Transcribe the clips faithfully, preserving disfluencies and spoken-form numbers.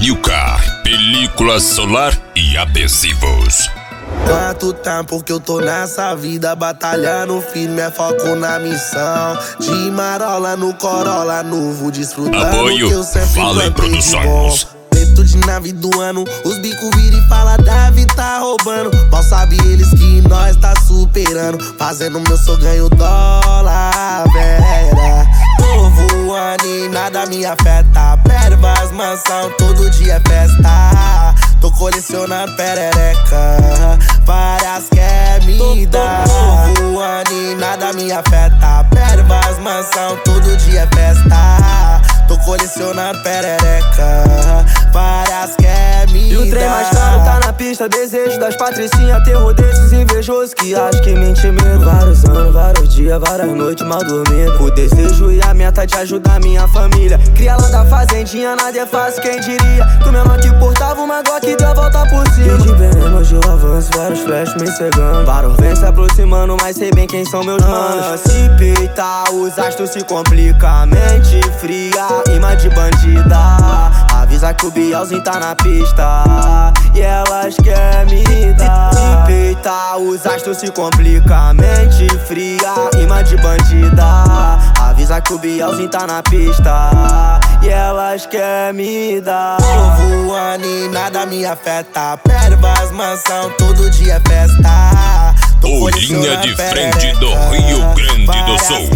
Milka, película solar e adesivos. Quanto tempo que eu tô nessa vida, batalhando firme, é foco na missão. De marola no Corolla novo, desfrutando Apoio que eu sempre Vale Produções. Preto de nave do ano, os bicos viram e fala Davi tá roubando. Mal sabe eles que nós tá superando, fazendo meu só ganho dólar, vera. Novo ano e nada me afeta, pervas, mansão, todo dia é festa. Tô colecionando perereca, várias quer me dar. Novo ano e nada me afeta, pervas, mansão, todo dia é festa. Tô colecionando perereca, várias quer me dar. E o trem mais caro tá na pista, desejo das patricinhas, terror desses invejosos que acham que me intimidam. Vários anos, vários dias, várias noites mal dormindo. O desejo e a meta de ajudar minha família. Cria lá da fazendinha, nada é fácil, quem diria. Tu mesmo que portava uma Glock e deu a volta por cima. E de veneno hoje eu avanço, vários flash me cegando. Barulho vem se aproximando, mas sei bem quem são meus manos. Se peita, os astros se complica, mente fria, imã de bandida. Avisa que o Bielzinho tá na pista e elas querem me dar. Se peita, os astros se complica, mente fria, imã de bandida. Avisa que o Bielzinho tá na pista e elas querem me dar. Novo ano e nada me afeta, pervas, mansão, todo dia é festa. O linha de frente do Rio Grande do Sul,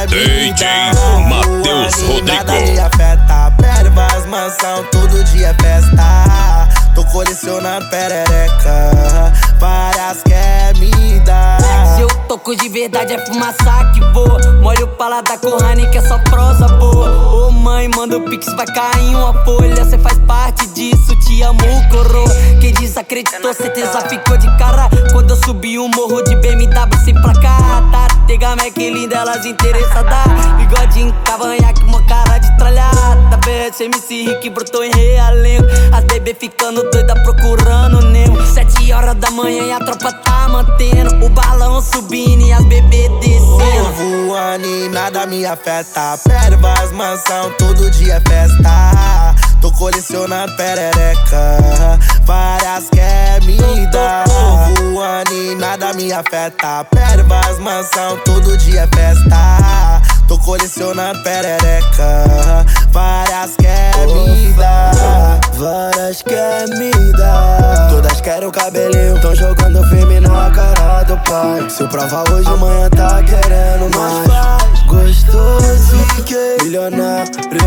D J Matheus Rodrigo. Nada me afeta, pervas, mansão, todo dia é festa. Tô colecionando perereca, várias quer me dar. Se eu toco de verdade é fumaça que voa. Molho o paladar com honey que é só prosa boa. Ô mãe, manda o pix, vai cair em uma folha. Cê faz parte disso, te amo, coroa. Quem desacreditou, certeza ficou de cara quando eu subi o morro de B M W sem placar. Tá, tega Mac linda, elas interessadas. Bigodinho, cavanhaque, uma cara de tralhada. B S M C Rick brotou em realengo. As bebê ficando doida procurando Nemo. Sete horas da manhã e a tropa tá mantendo o balão subindo e as bebê descendo. Novo ano e nada me afeta, pervas, mansão, todo dia é festa. Tô colecionando perereca, várias quer me dar. Novo ano e nada me afeta, pervas, mansão, todo dia é festa. Tô colecionando perereca, várias quer me dar. Várias quer me dar. Todas querem o cabelinho, tão jogando firme na cara do pai. Se eu provar hoje, amanhã tá querendo mais. Gostoso, fiquei milionário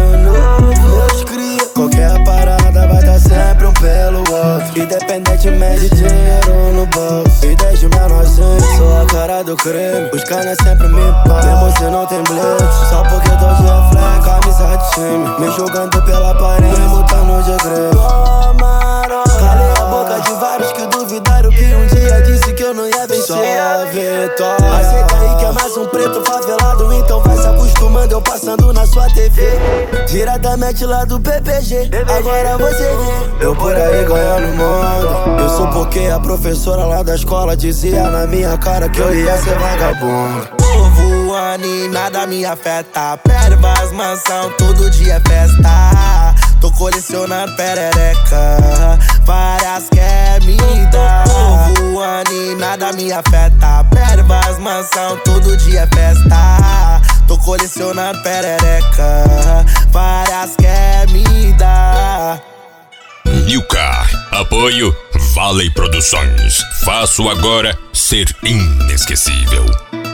novo, meus cria. Qualquer parada vai dar sempre um pelo outro, independentemente de dinheiro no bolso. E desde menorzinho, sou a cara do crime. Os caras sempre me pagam, mesmo se não tem blitz. Só porque tô de reflexo, camisa de time. Me julgando pela parede, me mutando de grego. Calei a boca de vários que duvidaram que um dia disse que eu não ia vencer. Só a vitória. Aceita aí que é mais um preto favelado, então vai se acostumando, eu passando na sua T V. Diretamente lá do P P G, agora você vê eu por aí ganhando mundo. Eu sou porque a professora lá da escola dizia na minha cara que eu ia ser vagabundo. Novo ano e nada me afeta, pervas, mansão, todo dia é festa. Tô colecionando perereca, várias quer me dar. Novo ano e nada me afeta, pervas, mansão, todo dia é festa. Tô colecionando perereca, várias quer me dar. Milka, apoio Vale Produções. Faço agora ser inesquecível.